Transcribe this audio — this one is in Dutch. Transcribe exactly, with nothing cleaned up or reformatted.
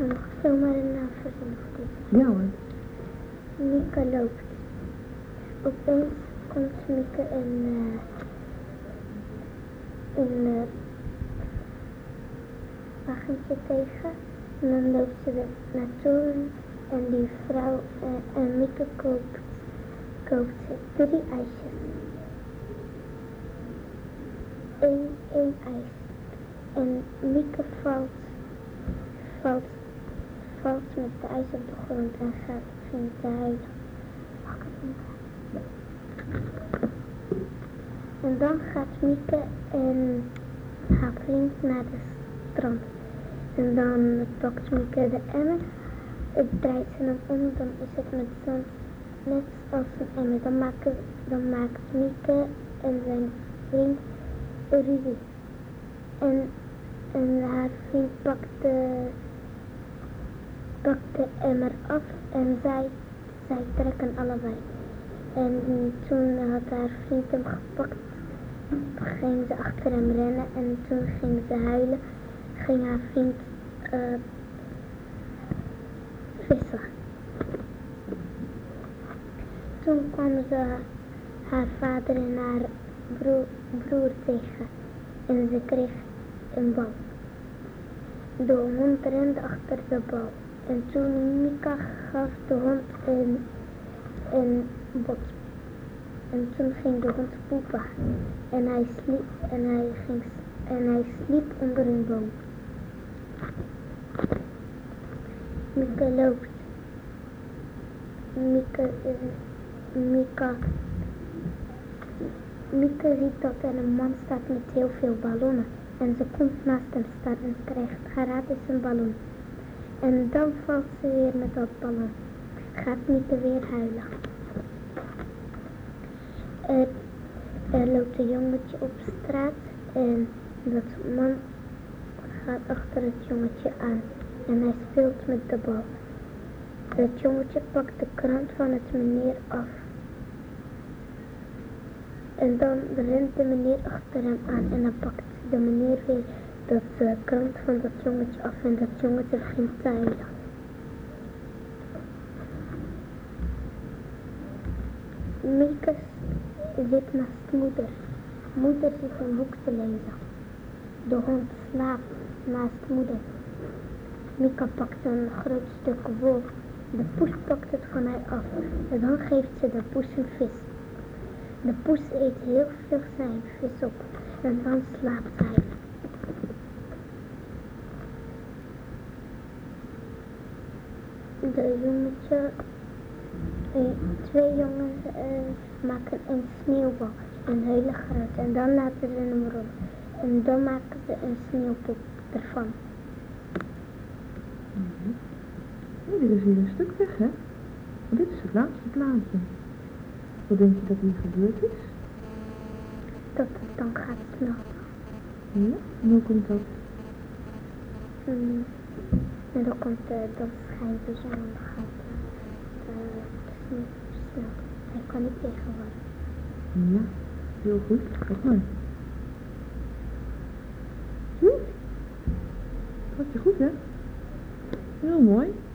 nog zomaar een naam verzinnen voor dit? Ja hoor. Mieke loopt. Opeens komt Mieke een, uh, een uh, wagentje tegen. En dan loopt ze er naartoe en die vrouw uh, en Mieke koopt, koopt drie ijsjes. Eén, één ijs. En Mieke valt, valt, valt met de ijs op de grond en gaat begint te huilen. Mag ik het niet? En dan gaat Mieke en haar vriend naar de strand. En dan pakt Mieke de emmer, het draait ze hem om, dan is het met zand net als een emmer. Dan maakt, dan maakt Mieke en zijn vriend ruzie. En, en haar vriend pakt de, pakt de emmer af en zij, zij trekken allebei. En toen had haar vriend hem gepakt, ging ze achter hem rennen en toen ging ze huilen, ging haar vriend uh, vissen. Toen kwam ze haar vader en haar broer, broer tegen en ze kreeg een bal. De hond rende achter de bal en toen Mieke gaf de hond een, een bot. En toen ging de hond poepen en hij sliep, en hij ging, en hij sliep onder een boom. Mieke loopt. Mieke, Mieke, Mieke ziet dat er een man staat met heel veel ballonnen. En ze komt naast hem staan en krijgt, haar is een ballon. En dan valt ze weer met dat ballon. Gaat Mieke weer huilen. Er, er loopt een jongetje op straat en dat man gaat achter het jongetje aan en hij speelt met de bal. Het jongetje pakt de krant van het meneer af en dan rent de meneer achter hem aan en dan pakt de meneer weer dat uh, krant van dat jongetje af en dat jongetje begint te huilen. Mieke zit naast moeder. Moeder zit een boek te lezen. De hond slaapt naast moeder. Mieke pakt een groot stuk wol. De poes pakt het van haar af. En dan geeft ze de poes een vis. De poes eet heel veel zijn vis op. En dan slaapt hij. De jongetje... Twee jongens uh, maken een sneeuwbal, een hele grote, en dan laten ze hem rollen. En dan maken ze een sneeuwpop ervan. Mm-hmm. Oh, dit is hier een stuk weg, hè? Want dit is het laatste plaatje. Wat denk je dat hier gebeurd is? Dat het dan gaat smelten. Ja? En hoe komt dat? Mm. En dan komt uh, dan schijnt de zon en dan gaat uh, de sneeuw. Hij kan niet tegenwoordig. Ja, heel goed. Kijk maar. Zie? Dat was je goed, hè? Heel mooi.